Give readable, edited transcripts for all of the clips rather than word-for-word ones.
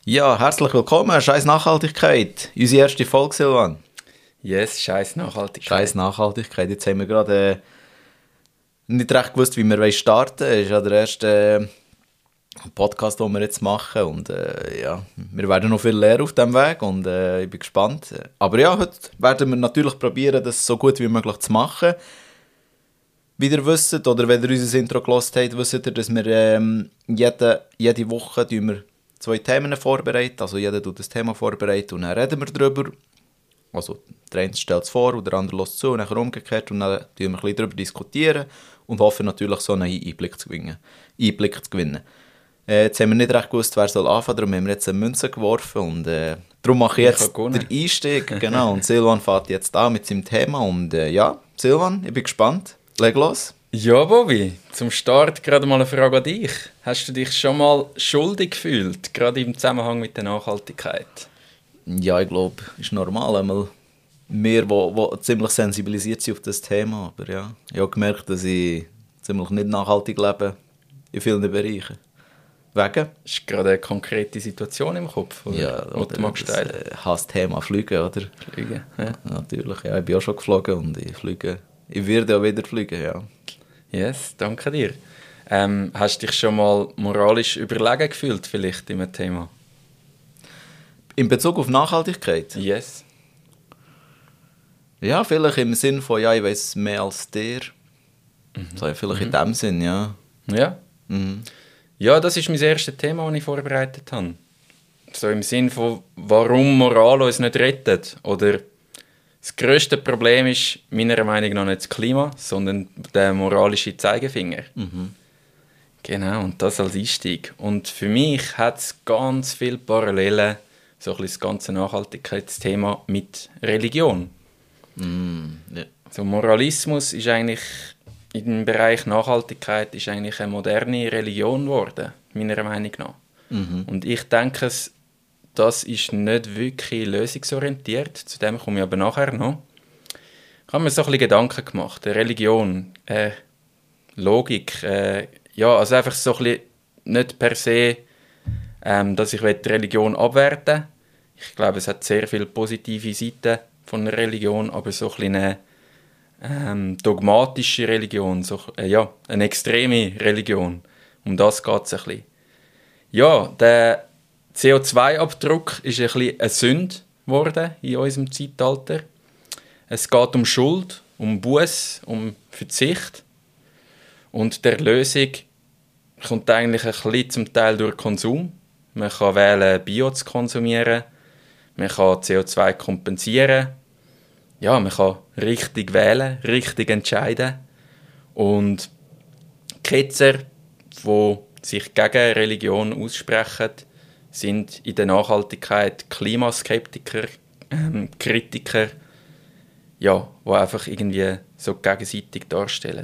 Ja, herzlich willkommen, Scheiß Nachhaltigkeit. Unsere erste Folge, Silvan. Yes, Scheiß Nachhaltigkeit. Scheiß Nachhaltigkeit. Jetzt haben wir gerade nicht recht gewusst, wie wir starten wollen. Das ist ja der erste Podcast, den wir jetzt machen. Und ja, wir werden noch viel lernen auf diesem Weg und ich bin gespannt. Aber ja, heute werden wir natürlich probieren, das so gut wie möglich zu machen. Wie ihr wisst, oder wenn ihr unser Intro gehört habt, wisst ihr, dass wir jede Woche 2 Themen vorbereiten. Also jeder tut das Thema vorbereiten und dann reden wir darüber. Also der eine stellt es vor und der andere lässt zu und dann umgekehrt und dann diskutieren wir ein bisschen darüber diskutieren und hoffen natürlich so einen Einblick zu gewinnen. Jetzt haben wir nicht recht gewusst, wer soll anfangen, darum haben wir jetzt eine Münze geworfen und darum mache ich jetzt den Einstieg. Genau, und Silvan fährt jetzt an mit seinem Thema und ja, Silvan, ich bin gespannt. Leg los. Ja, Bobby, zum Start gerade mal eine Frage an dich. Hast du dich schon mal schuldig gefühlt, gerade im Zusammenhang mit der Nachhaltigkeit? Ja, ich glaube, ist normal, einmal wir, die ziemlich sensibilisiert sind auf das Thema, aber ja, ich habe gemerkt, dass ich ziemlich nicht nachhaltig lebe in vielen Bereichen. Wegen? Ist gerade eine konkrete Situation im Kopf, oder? Ja, oder das Hassthema Fliegen, oder? Fliegen, ja. Natürlich, ja, ich bin auch schon geflogen und ich werde auch wieder fliegen, ja. Yes, danke dir. Hast du dich schon mal moralisch überlegen gefühlt, vielleicht in einem Thema? In Bezug auf Nachhaltigkeit? Yes. Ja, vielleicht im Sinn von, ja, ich weiss mehr als dir. So, vielleicht in dem Sinn, ja. Ja? Mhm. Ja, das ist mein erstes Thema, das ich vorbereitet habe. So im Sinn von, warum Moral uns nicht rettet. Oder das grösste Problem ist meiner Meinung nach nicht das Klima, sondern der moralische Zeigefinger. Mhm. Genau, und das als Einstieg. Und für mich hat es ganz viele Parallelen, so ein bisschen das ganze Nachhaltigkeitsthema mit Religion. Ja. So Moralismus ist eigentlich im Bereich Nachhaltigkeit ist eigentlich eine moderne Religion geworden, meiner Meinung nach. Mhm. Und ich denke, das ist nicht wirklich lösungsorientiert. Zu dem komme ich aber nachher noch. Ich habe mir so ein bisschen Gedanken gemacht. Religion, Logik, ja, also einfach so ein bisschen nicht per se, dass ich die Religion abwerten will. Ich glaube, es hat sehr viele positive Seiten von einer Religion, aber so ein bisschen eine dogmatische Religion, so, ja, eine extreme Religion. Um das geht es ein bisschen. Ja, der CO2-Abdruck ist ein bisschen eine Sünde geworden in unserem Zeitalter. Es geht um Schuld, um Buß, um Verzicht. Und die Erlösung kommt eigentlich ein bisschen zum Teil durch Konsum. Man kann wählen, Bio zu konsumieren. Man kann CO2 kompensieren. Ja, man kann richtig wählen, richtig entscheiden. Und die Ketzer, die sich gegen Religion aussprechen, sind in der Nachhaltigkeit Klimaskeptiker, Kritiker, ja, die einfach irgendwie so gegenseitig darstellen.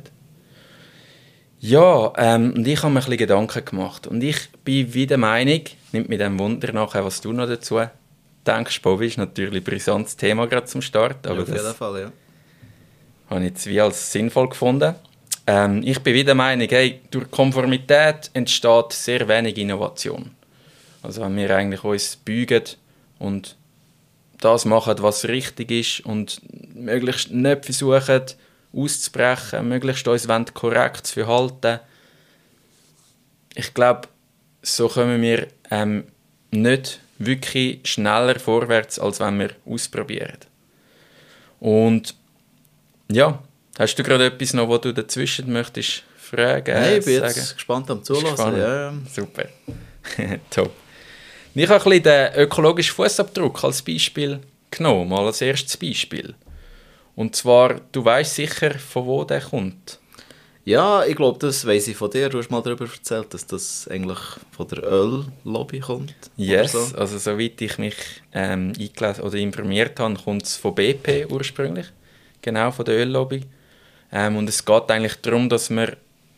Ja, und ich habe mir ein bisschen Gedanken gemacht. Und ich bin wie der Meinung, nimmt mir dem Wunder nachher, was du noch dazu denkst, Bobby, ist natürlich ein brisantes Thema gerade zum Start. Aber ja, auf jeden Fall, ja. Habe ich jetzt wie als sinnvoll gefunden. Ich bin wie der Meinung, hey, durch Konformität entsteht sehr wenig Innovation. Also wenn wir eigentlich uns beugen und das machen, was richtig ist und möglichst nicht versuchen auszubrechen, möglichst uns korrekt zu verhalten. Ich glaube, so kommen wir nicht wirklich schneller vorwärts, als wenn wir ausprobieren. Und ja, hast du gerade etwas noch, was du dazwischen möchtest fragen? Nein, ich bin jetzt gespannt am Zulassen. Ja. Super. Top. Ich habe ein bisschen den ökologischen Fußabdruck als Beispiel genommen, mal als erstes Beispiel. Und zwar, du weißt sicher, von wo der kommt. Ja, ich glaube, das weiss ich von dir. Du hast mal darüber erzählt, dass das eigentlich von der Öllobby kommt. Yes, so. Also soweit ich mich eingelesen oder informiert habe, kommt es von BP ursprünglich. Genau, von der Öllobby. Und es geht eigentlich darum, dass man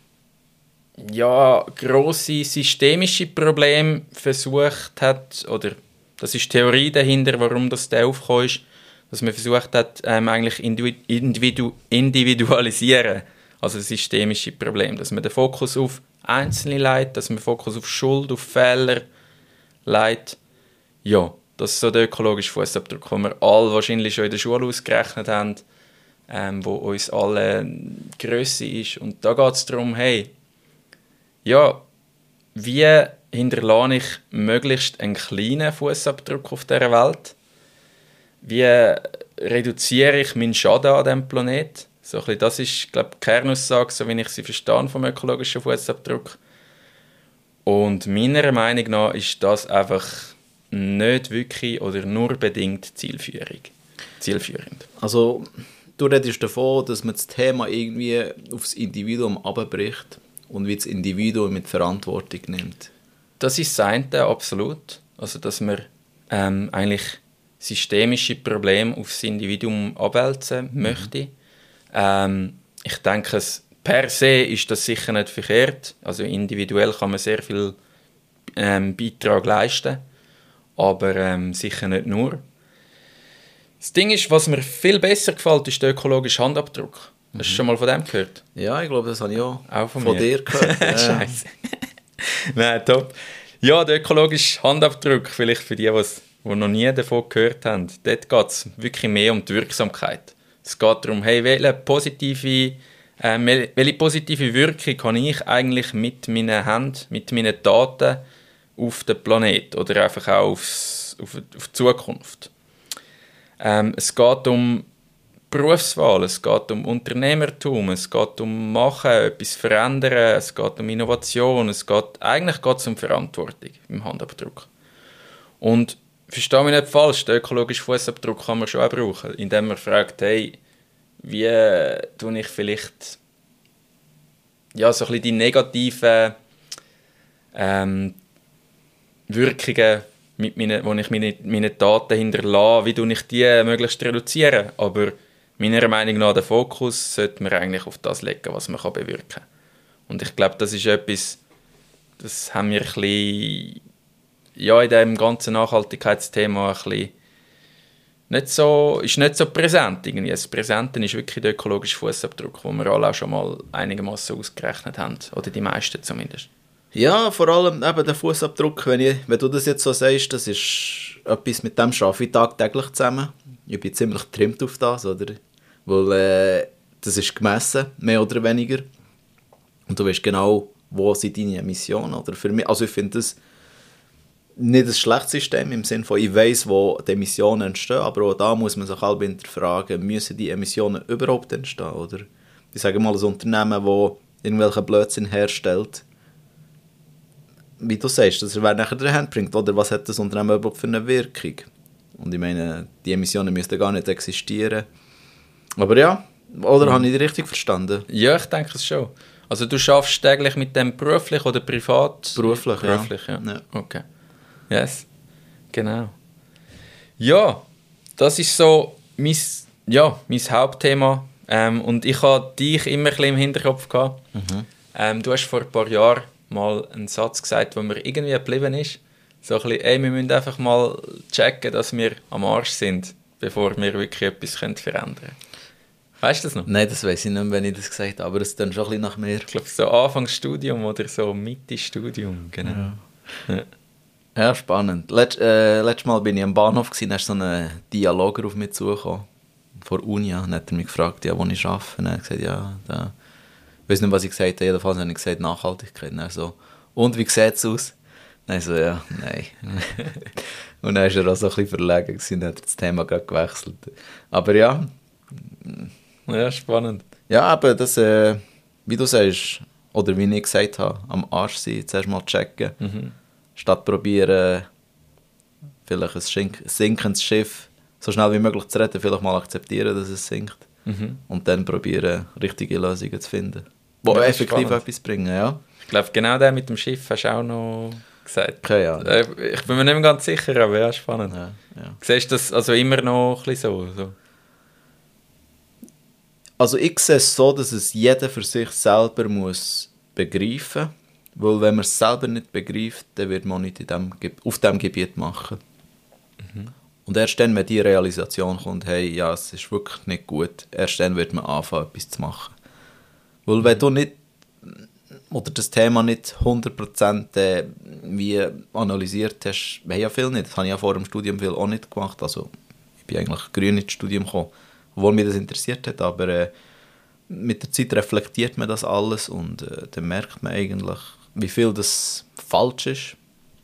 ja, grosse systemische Probleme versucht hat, oder das ist die Theorie dahinter, warum das der aufgekommen ist, dass man versucht hat, eigentlich individualisieren, also systemische Probleme, dass man den Fokus auf Einzelne legt, dass man den Fokus auf Schuld, auf Fehler legt Ja, das ist so der ökologische Fußabdruck, den wir alle wahrscheinlich schon in der Schule ausgerechnet haben, wo uns alle Grösse ist. Und da geht es darum, hey, ja, wie hinterlasse ich möglichst einen kleinen Fußabdruck auf dieser Welt? Wie reduziere ich meinen Schaden an diesem Planeten? So ein bisschen, das ist, glaube ich, die Kernaussage, so wie ich sie verstehe, vom ökologischen Fußabdruck. Und meiner Meinung nach ist das einfach nicht wirklich oder nur bedingt zielführend. Also, du redest davon, dass man das Thema irgendwie aufs Individuum abbricht und wie das Individuum mit Verantwortung nimmt. Das ist das eine, absolut. Also, dass man eigentlich systemische Probleme aufs Individuum abwälzen möchte. Ich denke, per se ist das sicher nicht verkehrt. Also individuell kann man sehr viel Beitrag leisten, aber sicher nicht nur. Das Ding ist, was mir viel besser gefällt, ist der ökologische Handabdruck. Hast du schon mal von dem gehört? Ja, ich glaube, das habe ich auch von dir gehört. Scheiße. Nein, top. Ja, der ökologische Handabdruck, vielleicht für die noch nie davon gehört haben, dort geht es wirklich mehr um die Wirksamkeit. Es geht darum, hey, welche positive Wirkung habe ich eigentlich mit meinen Händen, mit meinen Daten auf den Planet oder einfach auch auf die Zukunft. Es geht um Berufswahl, es geht um Unternehmertum, es geht um Machen, etwas verändern, es geht um Innovation, eigentlich geht es um Verantwortung im Handabdruck. Und verstehe mich nicht falsch, den ökologischen Fußabdruck kann man schon auch brauchen, indem man fragt, hey, wie tue ich vielleicht ja, so ein bisschen die negativen Wirkungen, die ich meine Daten hinterlasse, wie tue ich die möglichst reduzieren. Aber meiner Meinung nach, den Fokus sollte man eigentlich auf das legen, was man bewirken kann. Und ich glaube, das ist etwas, das haben wir ein bisschen, ja, in diesem ganzen Nachhaltigkeitsthema ein bisschen nicht so präsent. Irgendwie. Das Präsente ist wirklich der ökologische Fußabdruck, den wir alle auch schon mal einigermaßen ausgerechnet haben. Oder die meisten zumindest. Ja, vor allem eben der Fußabdruck, wenn du das jetzt so sagst, das ist etwas, mit dem arbeite ich tagtäglich zusammen. Ich bin ziemlich getrimmt auf das, oder? Weil das ist gemessen, mehr oder weniger. Und du weißt genau, wo sind deine Emissionen. Oder für mich, also ich finde das nicht ein schlechtes System im Sinne von, ich weiss, wo die Emissionen entstehen, aber auch da muss man sich halb hinterfragen, müssen die Emissionen überhaupt entstehen? Oder ich sage mal, ein Unternehmen, das irgendwelchen Blödsinn herstellt, wie du sagst, dass er wer nachher der Hand bringt, oder was hat das Unternehmen überhaupt für eine Wirkung? Und ich meine, die Emissionen müssten gar nicht existieren. Aber ja, oder habe ich die richtig verstanden? Ja, ich denke es schon. Also du schaffst täglich mit dem beruflich oder privat? Beruflich, ja. Okay. Yes, genau. Ja, das ist so mein Hauptthema. Und ich hatte dich immer ein bisschen im Hinterkopf gehabt. Du hast vor ein paar Jahren mal einen Satz gesagt, der mir irgendwie geblieben ist. So ein bisschen, wir müssen einfach mal checken, dass wir am Arsch sind, bevor wir wirklich etwas verändern können. Weißt du das noch? Nein, das weiss ich nicht mehr, wenn ich das gesagt habe, aber es ist dann schon ein bisschen nach mir. Ich glaube, so Anfangsstudium oder so Mitte Studium, genau. Ja, spannend. Letztes Mal bin ich am Bahnhof, da ist so ein Dialoger auf mich zugekommen, von Unia, und hat er mich gefragt, ja, wo ich arbeite. Und er hat gesagt, ja, da. Ich weiß nicht, was ich gesagt habe, jedenfalls habe ich gesagt, Nachhaltigkeit. Und er so, und wie sieht es aus? Dann so, ja, nein. Und dann war er auch so ein bisschen verlegen und hat das Thema gerade gewechselt. Aber ja. Ja, spannend. Ja, aber das, wie du sagst, oder wie ich gesagt habe, am Arsch sein, zuerst mal checken. Statt probieren, vielleicht ein sinkendes Schiff so schnell wie möglich zu retten, vielleicht mal akzeptieren, dass es sinkt. Und dann probieren, richtige Lösungen zu finden. Die ja, effektiv etwas bringen, ja. Ich glaube, genau der mit dem Schiff hast du auch noch gesagt. Okay, ja. Ich bin mir nicht mehr ganz sicher, aber ja, spannend. Ja. Siehst du das also immer noch ein bisschen so? Also ich sehe es so, dass es jeder für sich selber muss begreifen muss. Weil wenn man es selber nicht begreift, dann wird man nicht auf diesem Gebiet machen. Und erst dann, wenn die Realisation kommt, hey, ja, es ist wirklich nicht gut, erst dann wird man anfangen, etwas zu machen. Weil wenn du nicht oder das Thema nicht 100% wie analysiert hast, haben ja viel nicht. Das habe ich ja vor dem Studium viel auch nicht gemacht. Also ich bin eigentlich grün ins Studium gekommen, obwohl mich das interessiert hat, aber mit der Zeit reflektiert man das alles und dann merkt man eigentlich, wie viel das falsch ist.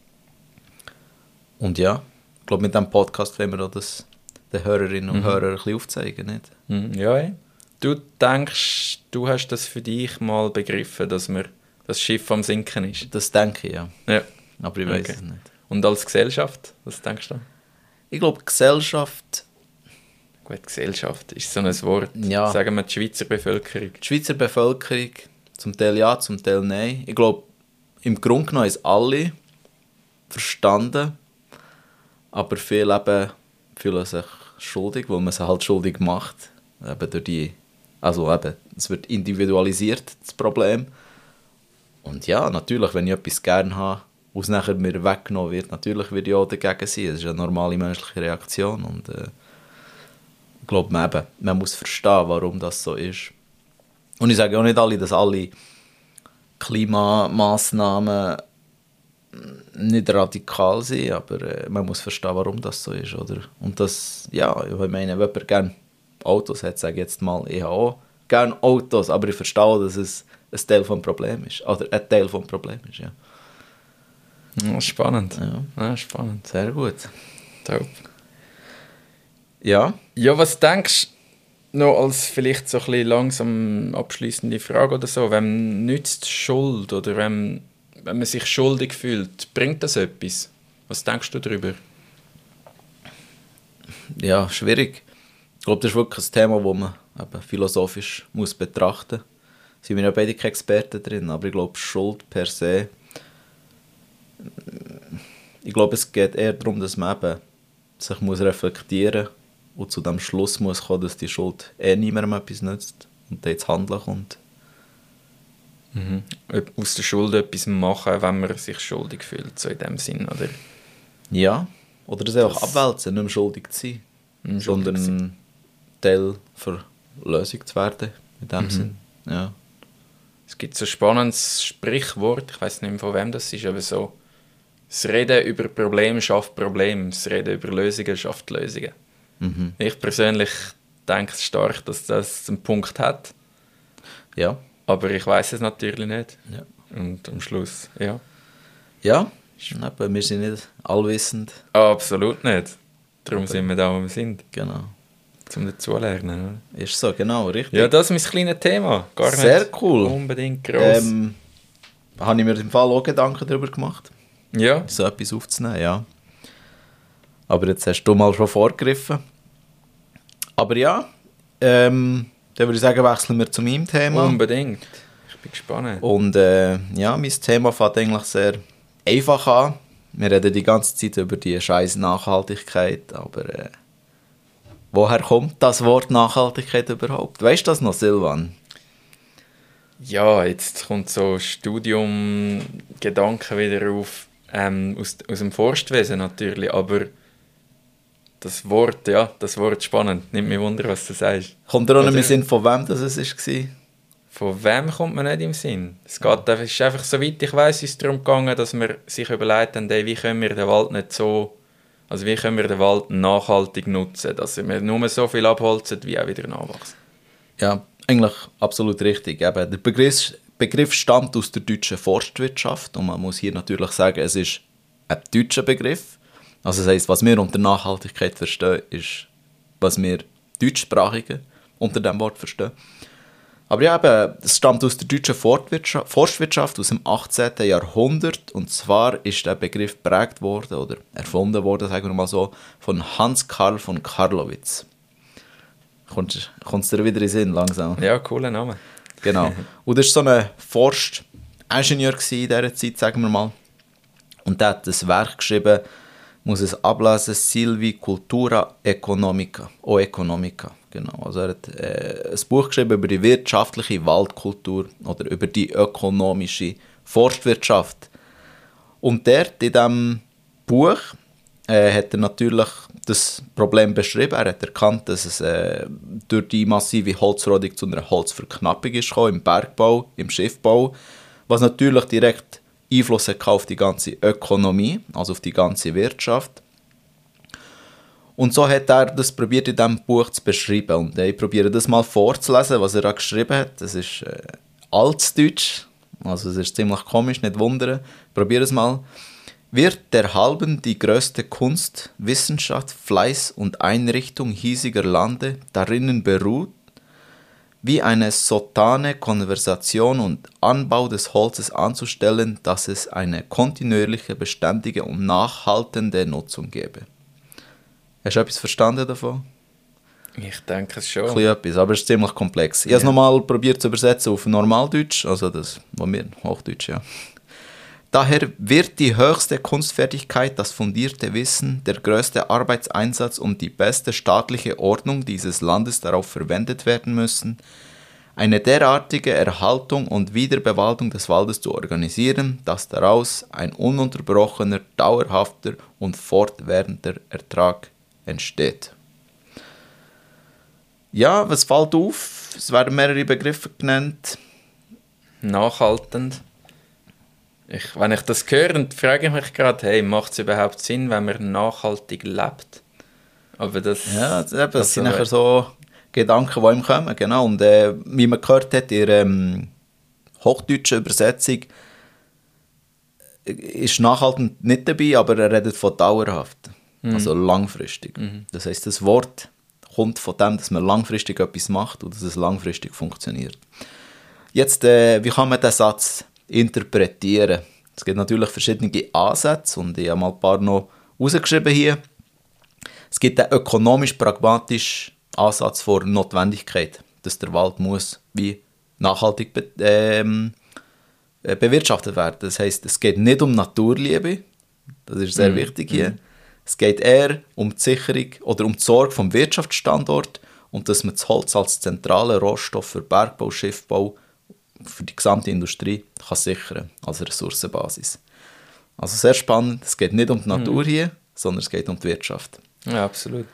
Und ja, ich glaube, mit diesem Podcast wollen wir auch das den Hörerinnen und Hörern ein bisschen aufzeigen, nicht? Ja, ey. Du denkst, du hast das für dich mal begriffen, dass das Schiff am Sinken ist? Das denke ich, ja. Ja. Aber ich weiß es nicht. Und als Gesellschaft, was denkst du? Ich glaube, Gesellschaft... Gut, Gesellschaft ist so ein Wort. Ja. Sagen wir die Schweizer Bevölkerung. Die Schweizer Bevölkerung, zum Teil ja, zum Teil nein. Ich glaube, im Grunde genommen ist alle verstanden, aber viele eben fühlen sich schuldig, weil man sie halt schuldig macht. Eben durch die, also eben, es wird individualisiert, das Problem. Und ja, natürlich, wenn ich etwas gerne habe, was nachher mir weggenommen wird, natürlich würde ich auch dagegen sein. Das ist eine normale menschliche Reaktion. Und ich glaube, man muss verstehen, warum das so ist. Und ich sage auch nicht alle, dass alle Klimamaßnahmen nicht radikal sind, aber man muss verstehen, warum das so ist. Oder? Und das, ja, ich meine, wenn jemand gerne Autos hat, sage ich jetzt mal, ich habe auch gerne Autos, aber ich verstehe auch, dass es ein Teil vom Problem ist. Oder ein Teil vom Problem ist, ja. Ja, spannend. Ja. Spannend. Sehr gut. Top. Ja. Ja, was denkst du noch als vielleicht so ein bisschen langsam abschließende Frage oder so? Wem nützt Schuld oder wenn man sich schuldig fühlt, bringt das etwas? Was denkst du darüber? Ja, schwierig. Ich glaube, das ist wirklich ein Thema, das man eben philosophisch muss betrachten muss. Sind wir ja beide keine Experten drin, aber ich glaube, Schuld per se, ich glaube, es geht eher darum, dass man eben sich muss reflektieren und zu dem Schluss muss kommen, dass die Schuld niemandem etwas nützt und dann ins Handeln kommt. Aus der Schuld etwas machen, wenn man sich schuldig fühlt, so in dem Sinn, oder? Ja, oder das auch abwälzen, nicht mehr schuldig zu sein, sondern Teil der Lösung zu werden, in dem Sinn. Ja. Es gibt so ein spannendes Sprichwort, ich weiß nicht mehr, von wem das ist, aber so: Das Reden über Probleme schafft Probleme, das Reden über Lösungen schafft Lösungen. Ich persönlich denke stark, dass das einen Punkt hat. Ja. Aber ich weiß es natürlich nicht. Ja. Und am Schluss, ja. Ja, wir sind nicht allwissend. Absolut nicht. Darum sind wir da, wo wir sind. Genau. Zum dazulernen. Oder? Ist so, genau, richtig. Ja, das ist mein kleines Thema. Gar nicht sehr cool. Unbedingt gross. Habe ich mir im Fall auch Gedanken darüber gemacht, ja. so etwas aufzunehmen, ja. Aber jetzt hast du mal schon vorgegriffen. Aber ja, dann würde ich sagen, wechseln wir zu meinem Thema. Unbedingt. Ich bin gespannt. Und ja, mein Thema fängt eigentlich sehr einfach an. Wir reden die ganze Zeit über die scheiß Nachhaltigkeit, aber woher kommt das Wort Nachhaltigkeit überhaupt? Weißt du das noch, Silvan? Ja, jetzt kommt so Studium-Gedanken wieder auf, aus dem Forstwesen natürlich, aber das Wort spannend. Nimmt mich wunder, was du sagst. Kommt dir auch nicht im Sinn, von wem das war? Von wem kommt man nicht im Sinn? Es ist einfach, soweit ich weiss, ist es darum gegangen, dass wir sich überlegt haben, wie können wir den Wald nicht so, also wie können wir den Wald nachhaltig nutzen, dass wir nur so viel abholzen, wie auch wieder nachwachsen. Ja, eigentlich absolut richtig. Eben, der Begriff stammt aus der deutschen Forstwirtschaft und man muss hier natürlich sagen, es ist ein deutscher Begriff. Also das heisst, was wir unter Nachhaltigkeit verstehen, ist, was wir Deutschsprachigen unter dem Wort verstehen. Aber ja, eben, es stammt aus der deutschen Forstwirtschaft aus dem 18. Jahrhundert. Und zwar ist der Begriff geprägt worden oder erfunden worden, sagen wir mal so, von Hans Karl von Carlowitz. Kommt es dir wieder in den Sinn, langsam? Ja, cooler Name. Genau. Und das war so ein Forstingenieur in dieser Zeit, sagen wir mal. Und der hat ein Werk geschrieben, muss es ablesen, Silvicultura Economica. O Economica, genau. Also er hat ein Buch geschrieben über die wirtschaftliche Waldkultur oder über die ökonomische Forstwirtschaft. Und dort in diesem Buch hat er natürlich das Problem beschrieben. Er hat erkannt, dass es durch die massive Holzrodung zu einer Holzverknappung ist gekommen, im Bergbau, im Schiffbau, was natürlich direkt Einfluss hat auf die ganze Ökonomie, also auf die ganze Wirtschaft. Und so hat er das probiert in diesem Buch zu beschreiben. Und ich probiere das mal vorzulesen, was er da geschrieben hat. Das ist Altdeutsch, also es ist ziemlich komisch, nicht wundern. Probiere es mal. Wird derhalben die größte Kunst, Wissenschaft, Fleiß und Einrichtung hiesiger Lande darinnen beruht, wie eine sottane Konversation und Anbau des Holzes anzustellen, dass es eine kontinuierliche, beständige und nachhaltende Nutzung gebe. Hast du etwas verstanden davon? Ich denke es schon. Ein bisschen etwas, aber es ist ziemlich komplex. Ich habe es nochmal probiert zu übersetzen auf Normaldeutsch, also das, was wir Hochdeutsch, ja. Daher wird die höchste Kunstfertigkeit, das fundierte Wissen, der größte Arbeitseinsatz und die beste staatliche Ordnung dieses Landes darauf verwendet werden müssen, eine derartige Erhaltung und Wiederbewaldung des Waldes zu organisieren, dass daraus ein ununterbrochener, dauerhafter und fortwährender Ertrag entsteht. Ja, was fällt auf? Es werden mehrere Begriffe genannt. Nachhaltend. Wenn ich das höre, frage ich mich gerade, hey, macht es überhaupt Sinn, wenn man nachhaltig lebt? Aber das, ja, das sind nachher so Gedanken, die ihm kommen. Genau. Und wie man gehört hat, in der hochdeutschen Übersetzung ist nachhaltend nicht dabei, aber er redet von dauerhaft, also langfristig. Das heisst, das Wort kommt von dem, dass man langfristig etwas macht und dass es langfristig funktioniert. Jetzt, wie kann man diesen Satz interpretieren? Es gibt natürlich verschiedene Ansätze und ich habe mal ein paar noch rausgeschrieben hier. Es gibt einen ökonomisch-pragmatischen Ansatz vor Notwendigkeit, dass der Wald muss wie nachhaltig bewirtschaftet werden. Das heisst, es geht nicht um Naturliebe, das ist sehr wichtig hier. Es geht eher um die Sicherung oder um die Sorge vom Wirtschaftsstandort und dass man das Holz als zentralen Rohstoff für Bergbau, Schiffbau, für die gesamte Industrie kann sichern als Ressourcenbasis. Also sehr spannend. Es geht nicht um die Natur hier, sondern es geht um die Wirtschaft. Ja, absolut.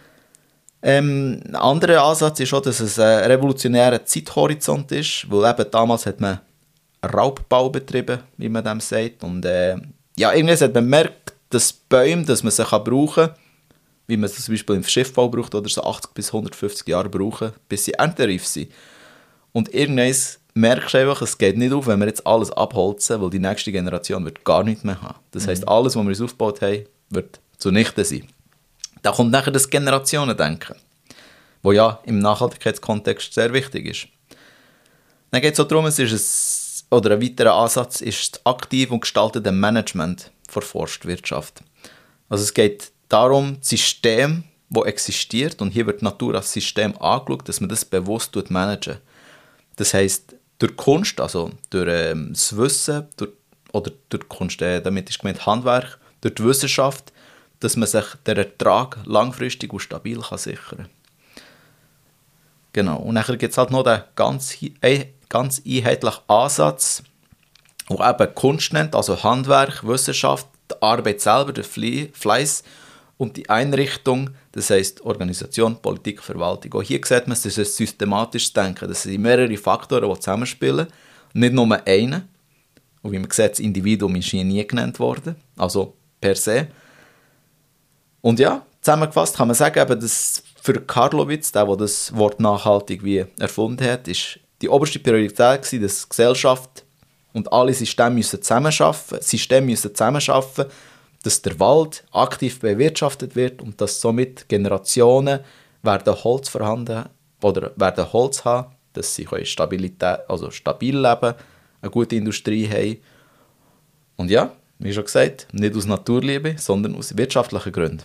Ein anderer Ansatz ist auch, dass es ein revolutionärer Zeithorizont ist, weil eben damals hat man Raubbau betrieben, wie man dem sagt. Und ja, irgendwann hat man gemerkt, dass Bäume, dass man sie brauchen kann, wie man sie zum Beispiel im Schiffbau braucht, oder so 80 bis 150 Jahre brauchen, bis sie erntereif sind. Und irgendwann merkst du einfach, es geht nicht auf, wenn wir jetzt alles abholzen, weil die nächste Generation wird gar nichts mehr haben. Das heisst, alles, was wir uns aufgebaut haben, wird zunichte sein. Da kommt nachher das Generationendenken, wo ja im Nachhaltigkeitskontext sehr wichtig ist. Dann geht es auch darum, ein weiterer Ansatz ist das aktive und gestaltete Management der Forstwirtschaft. Also es geht darum, das System, das existiert, und hier wird die Natur als System angeschaut, dass man das bewusst managen. Das heisst, durch Kunst, also durch das Wissen, oder durch Kunst, damit ist gemeint Handwerk, durch die Wissenschaft, dass man sich den Ertrag langfristig und stabil sichern kann. Genau. Und dann gibt es halt noch den ganz einheitlichen Ansatz, der eben Kunst nennt, also Handwerk, Wissenschaft, die Arbeit selber, der Fleiß und die Einrichtung, das heisst Organisation, Politik, Verwaltung. Auch hier sieht man, es ist ein systematisches Denken. Das sind mehrere Faktoren, die zusammenspielen, nicht nur einen. Und wie man sieht, das Individuum ist hier nie genannt worden, also per se. Und ja, zusammengefasst kann man sagen, eben, dass für Karlowitz, der das Wort nachhaltig wie erfunden hat, ist die oberste Priorität gewesen, dass die Gesellschaft und alle Systeme müssen zusammenarbeiten, dass der Wald aktiv bewirtschaftet wird und dass somit Generationen werden Holz vorhanden oder werden Holz haben, dass sie stabil leben, eine gute Industrie haben. Und ja, wie schon gesagt, nicht aus Naturliebe, sondern aus wirtschaftlichen Gründen.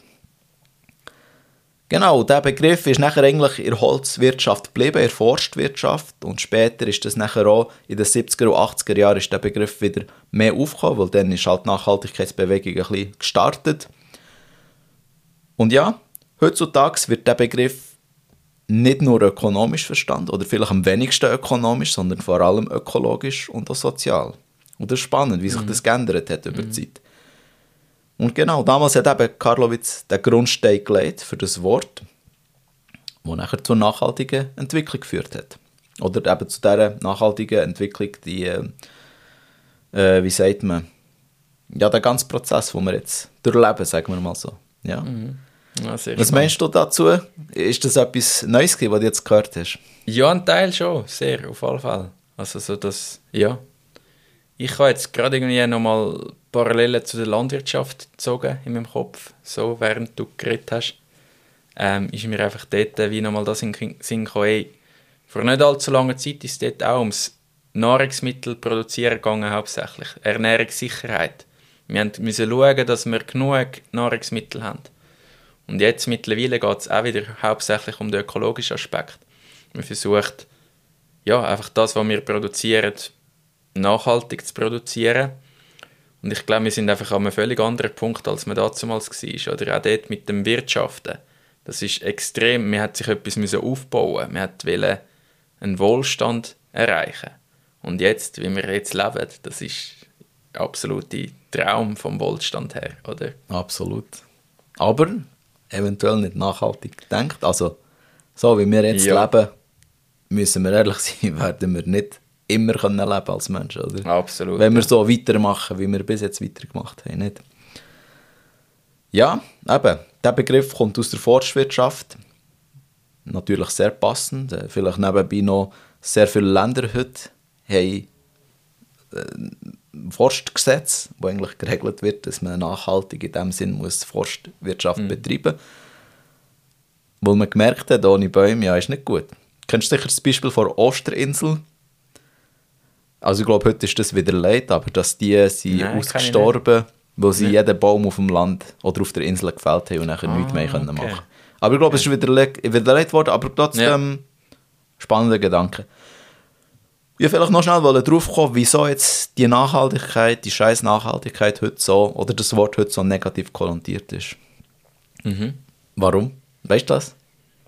Genau, dieser Begriff ist nachher eigentlich in der Holzwirtschaft geblieben, in der Forstwirtschaft, und später ist das nachher auch in den 70er und 80er Jahren ist der Begriff wieder mehr aufgekommen, weil dann ist halt die Nachhaltigkeitsbewegung ein bisschen gestartet. Und ja, heutzutage wird der Begriff nicht nur ökonomisch verstanden, oder vielleicht am wenigsten ökonomisch, sondern vor allem ökologisch und auch sozial. Und das ist spannend, wie sich das geändert hat über die Zeit. Und genau, damals hat eben Karlowitz den Grundstein gelegt für das Wort, das nachher zur nachhaltigen Entwicklung geführt hat. Oder eben zu dieser nachhaltigen Entwicklung, die wie sagt man, ja, der ganze Prozess, den wir jetzt durchleben, sagen wir mal so. Ja. Ja, sehr Was spannend. meinst du dazu? Ist das etwas Neues gewesen, was du jetzt gehört hast? Ja, ein Teil schon, sehr, auf alle Fälle. Also so das, ja. Ich habe jetzt gerade irgendwie nochmal Parallelen zu der Landwirtschaft gezogen in meinem Kopf, so während du geredet hast. Ist mir einfach dort wie nochmal das in den Sinn gekommen, ey, vor nicht allzu langer Zeit ist es dort auch ums Nahrungsmittel produzieren gegangen, hauptsächlich. Ernährungssicherheit. Wir müssen schauen, dass wir genug Nahrungsmittel haben. Und jetzt mittlerweile geht es auch wieder hauptsächlich um den ökologischen Aspekt. Man versucht, ja, einfach das, was wir produzieren, nachhaltig zu produzieren. Und ich glaube, wir sind einfach an einem völlig anderen Punkt, als man damals war. Oder auch dort mit dem Wirtschaften. Das ist extrem, man hat sich etwas aufbauen müssen. Man wollte einen Wohlstand erreichen. Und jetzt, wie wir jetzt leben, das ist der absolute Traum vom Wohlstand her, oder? Absolut. Aber eventuell nicht nachhaltig gedacht. Also, so wie wir jetzt leben, müssen wir ehrlich sein, werden wir nicht immer können leben als Menschen, oder? Absolut. Wenn wir so weitermachen, wie wir bis jetzt weitergemacht haben, nicht? Ja, eben, der Begriff kommt aus der Forstwirtschaft. Natürlich sehr passend. Vielleicht nebenbei noch sehr viele Länder heute haben Forstgesetz, wo eigentlich geregelt wird, dass man nachhaltig in dem Sinn muss Forstwirtschaft betreiben. Weil man gemerkt hat, ohne Bäume, ja, ist nicht gut. Kennst du sicher das Beispiel von der Osterinsel? Also ich glaube, heute ist das wieder leid, aber dass die sind ausgestorben, weil sie jeden Baum auf dem Land oder auf der Insel gefällt haben und nachher nichts mehr können machen. Aber ich glaube, es ist wieder leid worden, aber trotzdem spannender Gedanke. Ich vielleicht noch schnell drauf kommen, wieso jetzt die Nachhaltigkeit, die scheiß Nachhaltigkeit heute so, oder das Wort heute so negativ konnotiert ist. Warum? Weißt du das?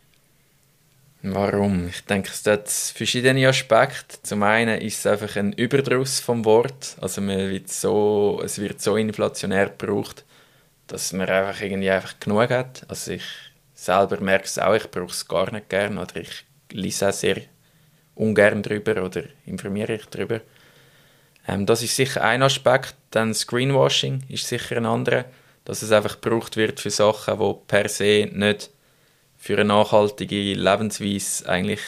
Warum? Ich denke, es hat verschiedene Aspekte. Zum einen ist es einfach ein Überdruss vom Wort. Also es wird so inflationär gebraucht, dass man einfach genug hat. Also ich selber merke es auch, ich brauche es gar nicht gern oder ich lese auch sehr ungern drüber oder informiere mich drüber. Das ist sicher ein Aspekt. Dann das Greenwashing ist sicher ein anderer, dass es einfach gebraucht wird für Sachen, die per se nicht für eine nachhaltige Lebensweise eigentlich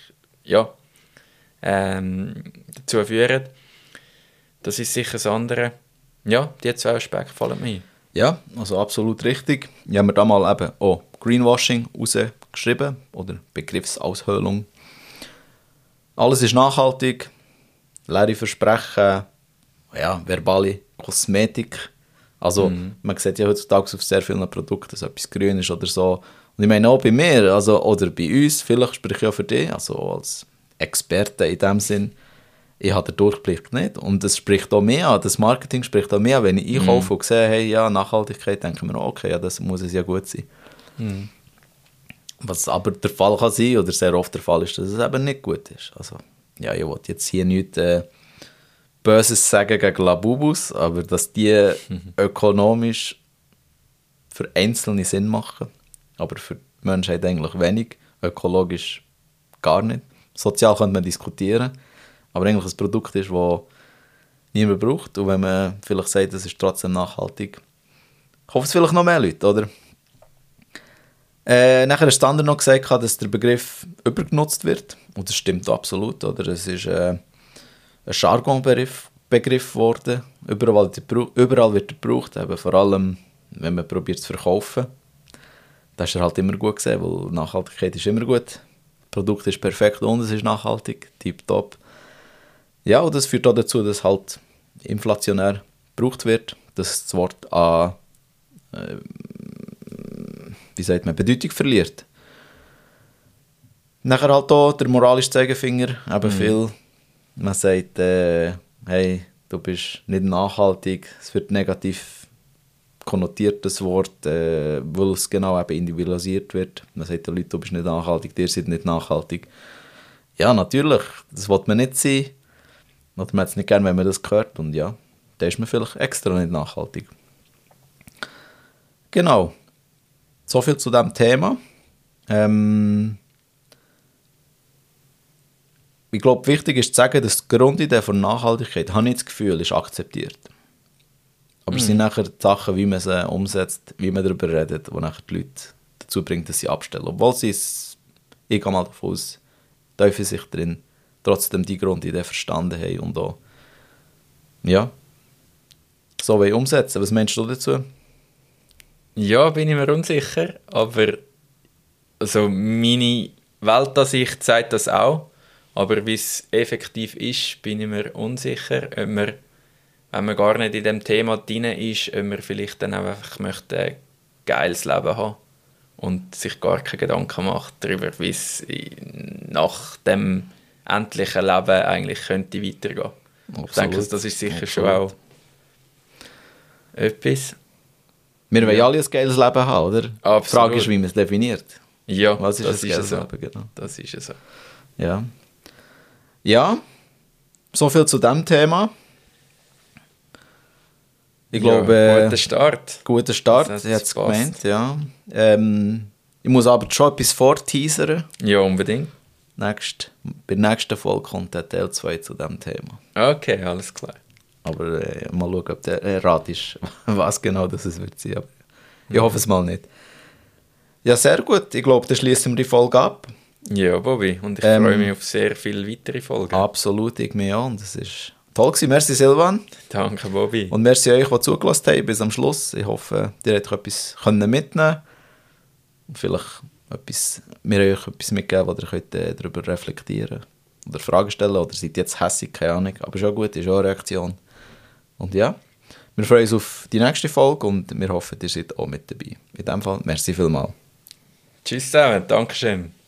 dazu führen. Das ist sicher das andere. Ja, die zwei Aspekte fallen mir ein. Ja, also absolut richtig. Ich habe mir da mal eben auch Greenwashing rausgeschrieben oder Begriffsaushöhlung. Alles ist nachhaltig, leere Versprechen, ja, verbale Kosmetik. Also man sieht ja heutzutage auf sehr vielen Produkten, dass etwas grün ist oder so. Und ich meine auch bei mir, also, oder bei uns, vielleicht spreche ich auch für dich, also als Experte in dem Sinn, ich habe den Durchblick nicht. Und das spricht auch mehr an, das Marketing spricht auch mehr an, wenn ich einkaufe und sehe, hey, ja, Nachhaltigkeit, denke ich mir, okay, ja, das muss es ja gut sein. Was aber der Fall kann sein, oder sehr oft der Fall ist, dass es eben nicht gut ist. Also, ja, ich will jetzt hier nichts Böses sagen gegen Labubus, aber dass die ökonomisch für Einzelne Sinn machen, aber für die Menschheit eigentlich wenig, ökologisch gar nicht. Sozial könnte man diskutieren, aber eigentlich ein Produkt ist, das niemand braucht. Und wenn man vielleicht sagt, es ist trotzdem nachhaltig, hoffen es vielleicht noch mehr Leute, oder? Nachher hast du anderen noch gesagt, dass der Begriff übergenutzt wird. Und das stimmt absolut, oder? Es ist ein Jargonbegriff geworden. Überall wird er gebraucht, eben vor allem, wenn man probiert zu verkaufen. Das ist halt immer gut gesehen, weil Nachhaltigkeit ist immer gut. Das Produkt ist perfekt und es ist nachhaltig, tipptopp. Ja, und das führt auch dazu, dass halt inflationär gebraucht wird, dass das Wort an Bedeutung verliert. Nachher halt auch der moralische Zeigefinger, eben viel. Man sagt, hey, du bist nicht nachhaltig, es wird negativ konnotiert, das Wort, weil es genau eben individualisiert wird. Man sagt den Leuten, du bist nicht nachhaltig, ihr seid nicht nachhaltig. Ja, natürlich, das will man nicht sein. Oder man hat es nicht gern, wenn man das hört. Und ja, dann ist man vielleicht extra nicht nachhaltig. Genau. So viel zu diesem Thema. ich glaube, wichtig ist zu sagen, dass die Grundidee von Nachhaltigkeit, habe ich das Gefühl, ist akzeptiert. Aber es sind nachher die Sachen, wie man sie umsetzt, wie man darüber redet, die nachher die Leute dazu bringt, dass sie abstellen. Obwohl sie es, ich gehe mal davon aus, tief in sich drin, trotzdem die Grundidee verstanden haben und auch, ja, so wollen umsetzen. Was meinst du dazu? Ja, bin ich mir unsicher, aber also meine Weltansicht sagt das auch, aber wie es effektiv ist, bin ich mir unsicher, ob man, wenn man gar nicht in dem Thema drin ist, ob man vielleicht dann auch einfach möchte ein geiles Leben haben und sich gar keine Gedanken macht darüber, wie es nach dem endlichen Leben eigentlich könnte weitergehen. Absolut. Ich denke, das ist sicher schon auch etwas. Wir wollen alle ein geiles Leben haben, oder? Absolut. Die Frage ist, wie man es definiert. Ja, Was ist das ein ist geiles so. Leben? Genau. Das ist so. Ja. Ja, so viel zu diesem Thema. Ich glaube, guter Start. guter Start, Das ich hat's hätte es gepasst. gemeint, ja. Ich muss aber schon etwas vorteasern. Ja, unbedingt. Bei der nächsten Folge kommt der Teil 2 zu diesem Thema. Okay, alles klar. Aber mal schauen, ob der Rat ist, was genau das es wird sein. Aber ich hoffe es mal nicht. Ja, sehr gut. Ich glaube, dann schließen wir die Folge ab. Ja, Bobby. Und ich freue mich auf sehr viele weitere Folgen. Absolut, ich mir auch. Und das ist toll gewesen. Merci, Silvan. Danke, Bobby. Und merci euch, die zugelassen haben bis am Schluss. Ich hoffe, ihr habt etwas mitnehmen können. Und vielleicht wir euch etwas mitgeben, wo ihr könnt, darüber reflektieren oder Fragen stellen. Oder seid jetzt hässig, keine Ahnung. Aber schon gut, ist auch eine Reaktion. Und ja, wir freuen uns auf die nächste Folge und wir hoffen, ihr seid auch mit dabei. In dem Fall, merci vielmals. Tschüss zusammen. Dankeschön.